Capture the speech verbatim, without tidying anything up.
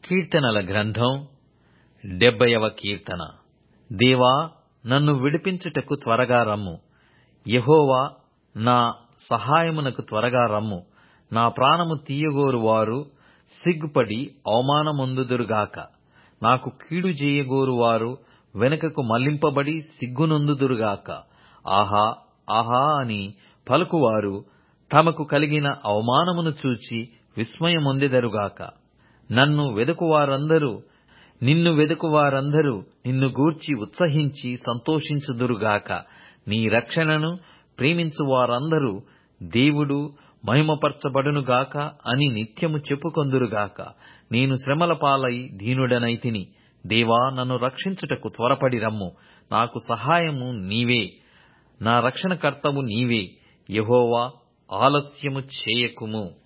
కీర్తనల గ్రంథం డెబ్బైవ కీర్తన. దేవా, నన్ను విడిపించుటకు త్వరగా రమ్ము. యెహోవా, నా సహాయమునకు త్వరగా రమ్ము. నా ప్రాణము తీయగోరు వారు సిగ్గుపడి అవమానమొందుదురుగాక. నాకు కీడు చేయగోరు వారు వెనుకకు మళ్లింపబడి సిగ్గునొందుదురుగాక. ఆహా, ఆహా అని పలుకువారు తమకు కలిగిన అవమానమును చూచి విస్మయమొందెదరుగాక. నన్ను వెదకువారందరూ నిన్ను వెదకువారందరూ నిన్ను గూర్చి ఉత్సహించి సంతోషించుదురుగాక. నీ రక్షణను ప్రేమించువారందరూ దేవుడు మహిమపరచబడునుగాక అని నిత్యము చెప్పుకొందురుగాక. నేను శ్రమల పాలై దీనుడనైతిని. దేవా, నన్ను రక్షించుటకు త్వరపడి రమ్ము. నాకు సహాయము నీవే, నా రక్షణకర్తవు నీవే. యెహోవా, ఆలస్యము చేయకుము.